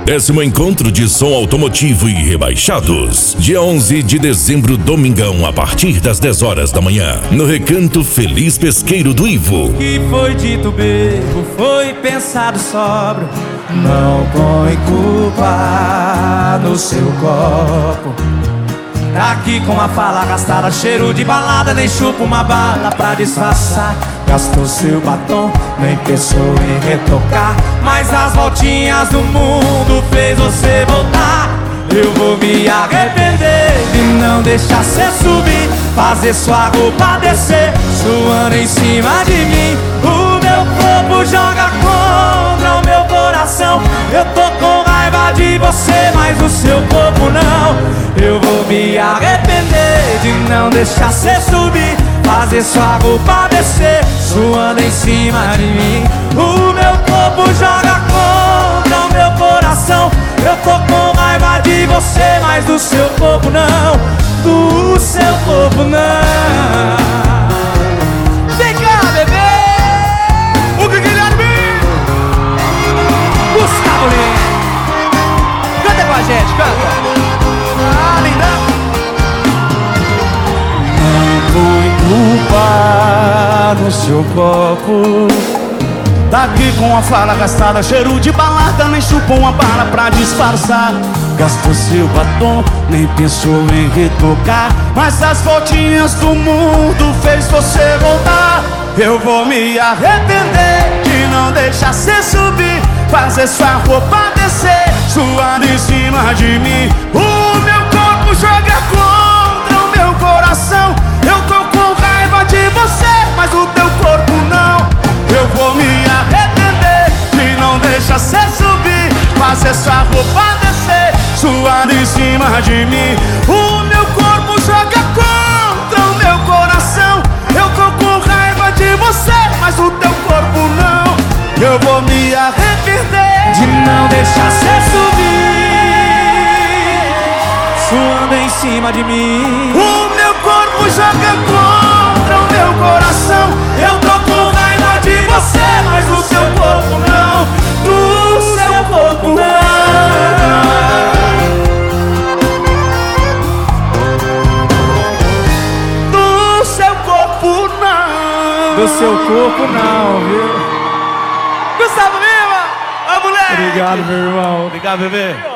10º encontro de som automotivo e rebaixados. Dia 11 de dezembro, domingão, a partir das 10 horas da manhã, no Recanto Feliz Pesqueiro do Ivo. Que foi dito bebo, foi pensado sóbrio. Não põe culpa no seu copo. Tá aqui com a fala gastada, cheiro de balada, nem chupa uma bala pra disfarçar. Gastou seu batom, nem pensou em retocar, mas as voltinhas do mundo fez você voltar. Eu vou me arrepender de não deixar cê subir, fazer sua roupa descer, suando em cima de mim. O meu corpo joga contra o meu coração. Eu tô com raiva de você, mas o seu corpo não. Eu vou me arrepender de não deixar cê subir, fazer sua roupa descer, suando em cima de mim. O meu corpo joga contra o meu coração. Eu tô com raiva de você, mas do seu corpo não. Do seu corpo não. Vem cá, bebê! O Guilherme! Gustavo Lima! Canta com a gente, canta! Ah, linda! Não põe culpa no seu copo. Tá aqui com a fala gastada, cheiro de balada, nem chupou uma bala pra disfarçar. Gastou seu batom, nem pensou em retocar, mas as voltinhas do mundo fez você voltar. Eu vou me arrepender de não deixar cê subir, fazer sua roupa descer, suando em cima de mim. O meu corpo joga contra o meu coração. Eu tô com raiva de você, mas o teu corpo não. Eu vou me arrepender de não deixar cê subir, fazer sua roupa descer, suando em cima de mim. O meu corpo joga contra o meu coração. Eu tô com raiva de você, mas o teu corpo não. Eu vou me arrepender de não deixar cê subir, suando em cima de mim. O meu corpo joga contra o meu coração. Eu tô com raiva de você, mas do seu corpo não. Do seu corpo não. Do seu corpo não. Do seu corpo não, viu? Gustavo Lima! A mulher! Obrigado, meu irmão. Obrigado, bebê.